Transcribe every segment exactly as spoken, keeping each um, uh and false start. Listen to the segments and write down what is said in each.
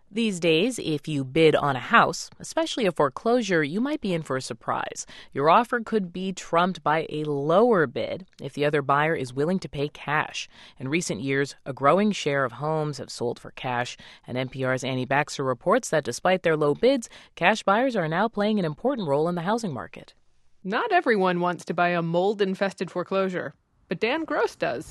These days, if you bid on a house, especially a foreclosure, you might be in for a surprise. Your offer could be trumped by a lower bid if the other buyer is willing to pay cash. In recent years, a growing share of homes have sold for cash, and N P R's Annie Baxter reports that despite their low bids, cash buyers are now playing an important role in the housing market. Not everyone wants to buy a mold-infested foreclosure, but Dan Gross does.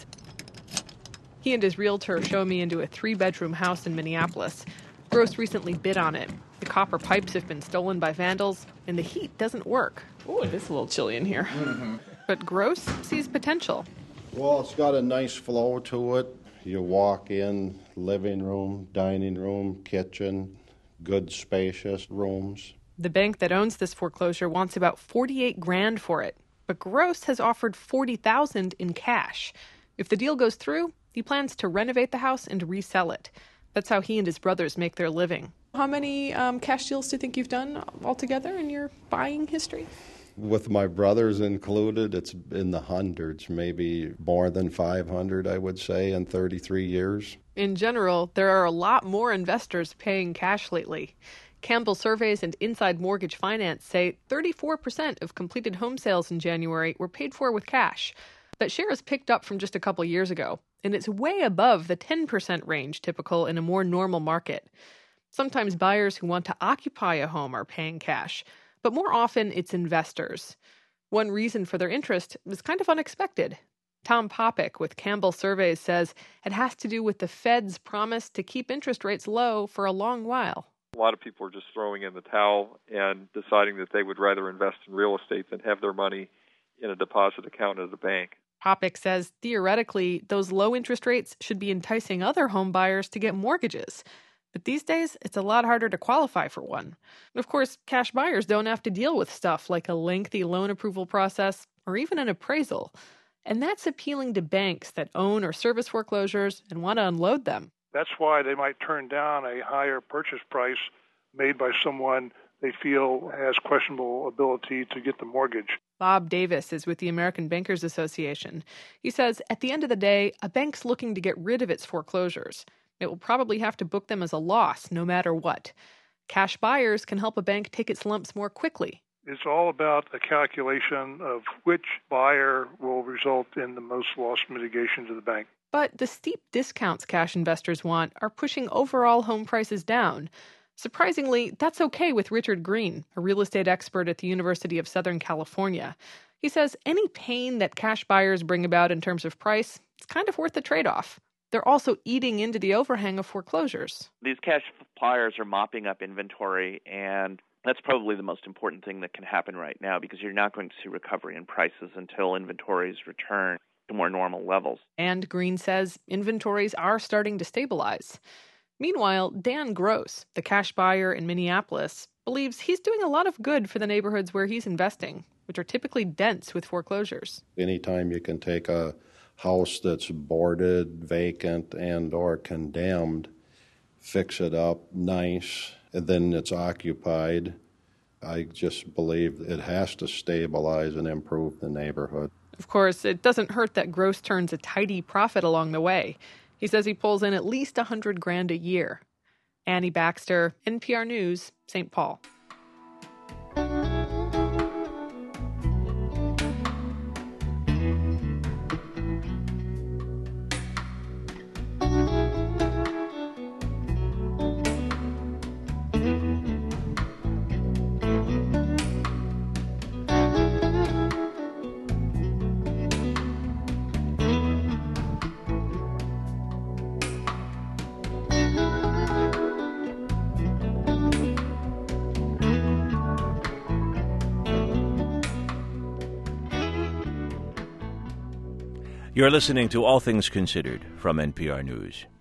He and his realtor show me into a three-bedroom house in Minneapolis. Gross recently bid on it. The copper pipes have been stolen by vandals, and the heat doesn't work. Oh, it is a little chilly in here. Mm-hmm. But Gross sees potential. Well, it's got a nice flow to it. You walk in, living room, dining room, kitchen, good spacious rooms. The bank that owns this foreclosure wants about forty-eight grand for it, but Gross has offered forty thousand in cash. If the deal goes through, he plans to renovate the house and resell it. That's how he and his brothers make their living. How many um, cash deals do you think you've done altogether in your buying history? With my brothers included, it's in the hundreds, maybe more than five hundred, I would say, in thirty-three years. In general, there are a lot more investors paying cash lately. Campbell Surveys and Inside Mortgage Finance say thirty-four percent of completed home sales in January were paid for with cash. That share has picked up from just a couple years ago, and it's way above the ten percent range typical in a more normal market. Sometimes buyers who want to occupy a home are paying cash, but more often it's investors. One reason for their interest is kind of unexpected. Tom Popick with Campbell Surveys says it has to do with the Fed's promise to keep interest rates low for a long while. A lot of people are just throwing in the towel and deciding that they would rather invest in real estate than have their money in a deposit account at a bank. Popick says, theoretically, those low interest rates should be enticing other home buyers to get mortgages. But these days, it's a lot harder to qualify for one. Of course, cash buyers don't have to deal with stuff like a lengthy loan approval process or even an appraisal. And that's appealing to banks that own or service foreclosures and want to unload them. That's why they might turn down a higher purchase price made by someone they feel has questionable ability to get the mortgage. Bob Davis is with the American Bankers Association. He says, at the end of the day, a bank's looking to get rid of its foreclosures. It will probably have to book them as a loss, no matter what. Cash buyers can help a bank take its lumps more quickly. It's all about the calculation of which buyer will result in the most loss mitigation to the bank. But the steep discounts cash investors want are pushing overall home prices down. Surprisingly, that's okay with Richard Green, a real estate expert at the University of Southern California. He says any pain that cash buyers bring about in terms of price, it's kind of worth the trade-off. They're also eating into the overhang of foreclosures. These cash buyers are mopping up inventory, and that's probably the most important thing that can happen right now because you're not going to see recovery in prices until inventories return to more normal levels. And Green says inventories are starting to stabilize. Meanwhile, Dan Gross, the cash buyer in Minneapolis, believes he's doing a lot of good for the neighborhoods where he's investing, which are typically dense with foreclosures. Anytime you can take a house that's boarded, vacant, and or condemned, fix it up nice, and then it's occupied, I just believe it has to stabilize and improve the neighborhood. Of course, it doesn't hurt that Gross turns a tidy profit along the way. He says he pulls in at least a hundred grand a year. Annie Baxter, N P R News, Saint Paul. You're listening to All Things Considered from N P R News.